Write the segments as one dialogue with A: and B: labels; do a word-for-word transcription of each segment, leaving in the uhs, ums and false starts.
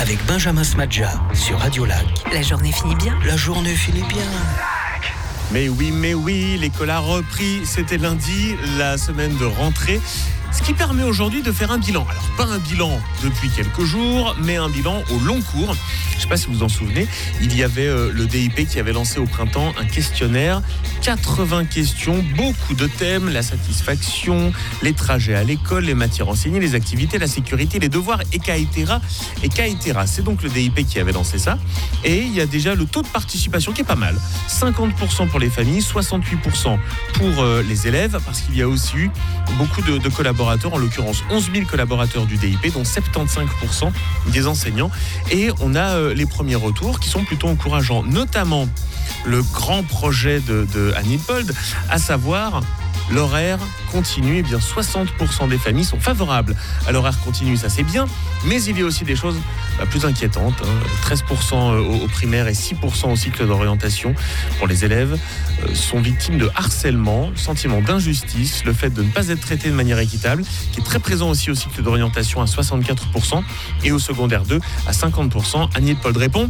A: avec Benjamin Smadja sur Radio Lac.
B: La journée finit bien.
A: La journée finit bien.
C: Mais oui, mais oui, l'école a repris. C'était lundi, la semaine de rentrée. Ce qui permet aujourd'hui de faire un bilan. Alors, pas un bilan depuis quelques jours, mais un bilan au long cours. Je ne sais pas si vous vous en souvenez, il y avait euh, le D I P qui avait lancé au printemps un questionnaire. quatre-vingts questions, beaucoup de thèmes, la satisfaction, les trajets à l'école, les matières enseignées, les activités, la sécurité, les devoirs, et cetera. Et cetera. C'est donc le D I P qui avait lancé ça. Et il y a déjà le taux de participation qui est pas mal. cinquante pour cent pour les familles, soixante-huit pour cent pour euh, les élèves, parce qu'il y a aussi eu beaucoup de, de collaborateurs, en l'occurrence onze mille collaborateurs du D I P, dont soixante-quinze pour cent des enseignants. Et on a euh, les premiers retours qui sont plutôt encourageants, notamment le grand projet de, de Anne Hippold, à savoir l'horaire continu. Eh bien, soixante pour cent des familles sont favorables à l'horaire continu, ça c'est bien, mais il y a aussi des choses bah, plus inquiétantes. Hein. treize pour cent au, au primaire et six pour cent au cycle d'orientation pour les élèves euh, sont victimes de harcèlement, le sentiment d'injustice, le fait de ne pas être traités de manière équitable, qui est très présent aussi au cycle d'orientation à soixante-quatre pour cent et au secondaire deux à cinquante pour cent. Anne Hippold répond: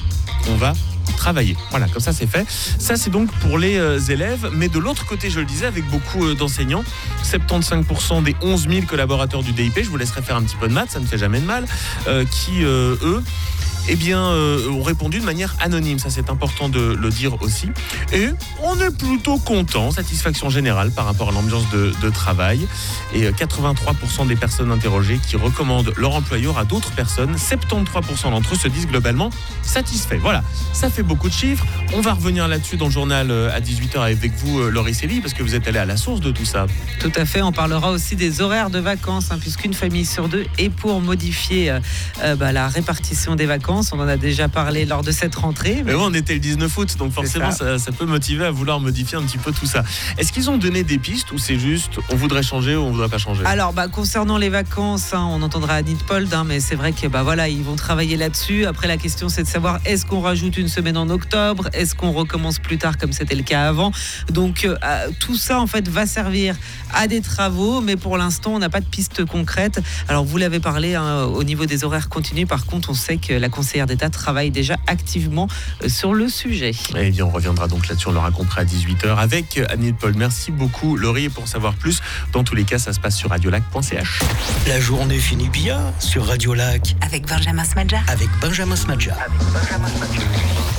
C: on va travailler. Voilà, comme ça c'est fait. Ça c'est donc pour les euh, élèves, mais de l'autre côté, je le disais, avec beaucoup euh, d'enseignants, soixante-quinze pour cent des onze mille collaborateurs du D I P, je vous laisserai faire un petit peu de maths, ça ne fait jamais de mal, euh, qui euh, eux eh bien, euh, ont répondu de manière anonyme. Ça, c'est important de le dire aussi. Et on est plutôt content, satisfaction générale par rapport à l'ambiance de, de travail. Et quatre-vingt-trois pour cent des personnes interrogées qui recommandent leur employeur à d'autres personnes. soixante-treize pour cent d'entre eux se disent globalement satisfaits. Voilà, ça fait beaucoup de chiffres. On va revenir là-dessus dans le journal à dix-huit heures avec vous, Laurie Célie, parce que vous êtes allé à la source de tout ça.
D: Tout à fait, on parlera aussi des horaires de vacances, hein, puisqu'une famille sur deux est pour modifier euh, bah, la répartition des vacances. On en a déjà parlé lors de cette rentrée. Mais,
C: mais bon, on était le dix-neuf août, donc forcément ça. Ça, ça peut motiver à vouloir modifier un petit peu tout ça. Est-ce qu'ils ont donné des pistes ou c'est juste on voudrait changer ou on voudrait pas changer?
D: Alors, bah, concernant les vacances, hein, on entendra Anne Hippold, hein, mais c'est vrai que bah, voilà, ils vont travailler là-dessus. Après, la question c'est de savoir est-ce qu'on rajoute une semaine en octobre? Est-ce qu'on recommence plus tard comme c'était le cas avant? Donc euh, tout ça en fait va servir à des travaux, mais pour l'instant on n'a pas de piste concrète. Alors vous l'avez parlé, hein, au niveau des horaires continus, par contre on sait que la conseillère d'État travaille déjà activement sur le sujet.
C: Et bien on reviendra donc là-dessus, on l'aura compris à dix-huit heures avec Anne Hippold. Merci beaucoup Laurie, et pour savoir plus, dans tous les cas ça se passe sur radiolac point c h.
A: La journée finit bien sur Radio Lac
B: Avec Benjamin Smadja.
A: avec Benjamin Smadja. Avec Benjamin Smadja.